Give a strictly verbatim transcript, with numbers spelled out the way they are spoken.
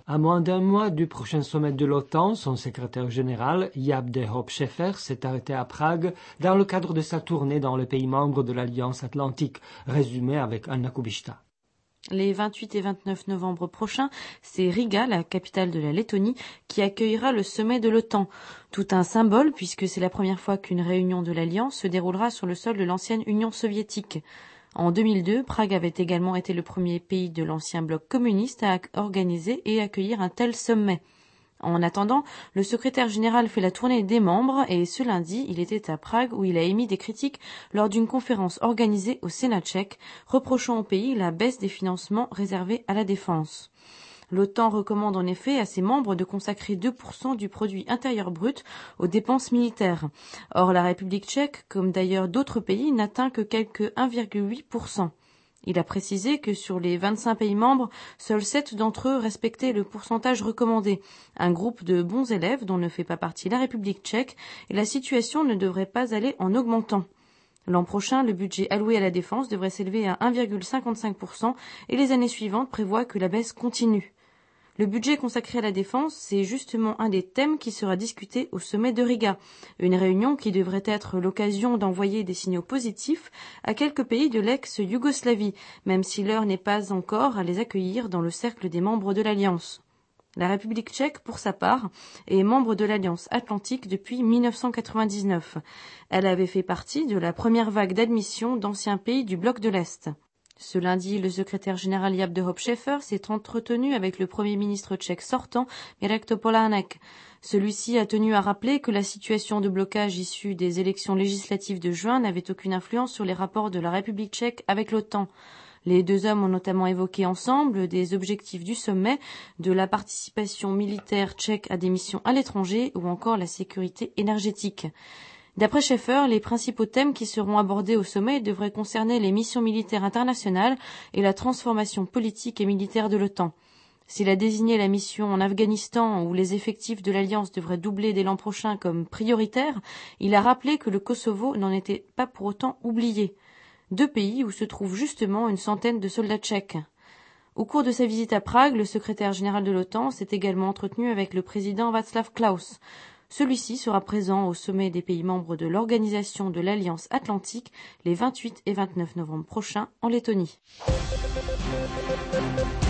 À moins d'un mois du prochain sommet de l'OTAN, son secrétaire général, Jaap de Hoop Scheffer, s'est arrêté à Prague dans le cadre de sa tournée dans les pays membres de l'Alliance Atlantique, résumé avec Anna Kubishta. Les vingt-huit et vingt-neuf novembre prochains, c'est Riga, la capitale de la Lettonie, qui accueillera le sommet de l'OTAN. Tout un symbole puisque c'est la première fois qu'une réunion de l'Alliance se déroulera sur le sol de l'ancienne Union soviétique. En deux mille deux, Prague avait également été le premier pays de l'ancien bloc communiste à organiser et accueillir un tel sommet. En attendant, le secrétaire général fait la tournée des membres et ce lundi, il était à Prague où il a émis des critiques lors d'une conférence organisée au Sénat tchèque, reprochant au pays la baisse des financements réservés à la défense. L'OTAN recommande en effet à ses membres de consacrer deux pour cent du produit intérieur brut aux dépenses militaires. Or, la République tchèque, comme d'ailleurs d'autres pays, n'atteint que quelque un virgule huit pour cent. Il a précisé que sur les vingt-cinq pays membres, seuls sept d'entre eux respectaient le pourcentage recommandé, un groupe de bons élèves dont ne fait pas partie la République tchèque, et la situation ne devrait pas aller en augmentant. L'an prochain, le budget alloué à la défense devrait s'élever à un virgule cinquante-cinq pour cent et les années suivantes prévoient que la baisse continue. Le budget consacré à la défense, c'est justement un des thèmes qui sera discuté au sommet de Riga, une réunion qui devrait être l'occasion d'envoyer des signaux positifs à quelques pays de l'ex-Yougoslavie, même si l'heure n'est pas encore à les accueillir dans le cercle des membres de l'Alliance. La République tchèque, pour sa part, est membre de l'Alliance Atlantique depuis mille neuf cent quatre-vingt-dix-neuf. Elle avait fait partie de la première vague d'admission d'anciens pays du bloc de l'Est. Ce lundi, le secrétaire général Jaap de Hoop Scheffer s'est entretenu avec le premier ministre tchèque sortant, Mirek Topolánek. Celui-ci a tenu à rappeler que la situation de blocage issue des élections législatives de juin n'avait aucune influence sur les rapports de la République tchèque avec l'OTAN. Les deux hommes ont notamment évoqué ensemble des objectifs du sommet, de la participation militaire tchèque à des missions à l'étranger ou encore la sécurité énergétique. D'après Scheffer, les principaux thèmes qui seront abordés au sommet devraient concerner les missions militaires internationales et la transformation politique et militaire de l'OTAN. S'il a désigné la mission en Afghanistan où les effectifs de l'Alliance devraient doubler dès l'an prochain comme prioritaire, il a rappelé que le Kosovo n'en était pas pour autant oublié. Deux pays où se trouve justement une centaine de soldats tchèques. Au cours de sa visite à Prague, le secrétaire général de l'OTAN s'est également entretenu avec le président Václav Klaus. Celui-ci sera présent au sommet des pays membres de l'Organisation de l'Alliance Atlantique les vingt-huit et vingt-neuf novembre prochains en Lettonie.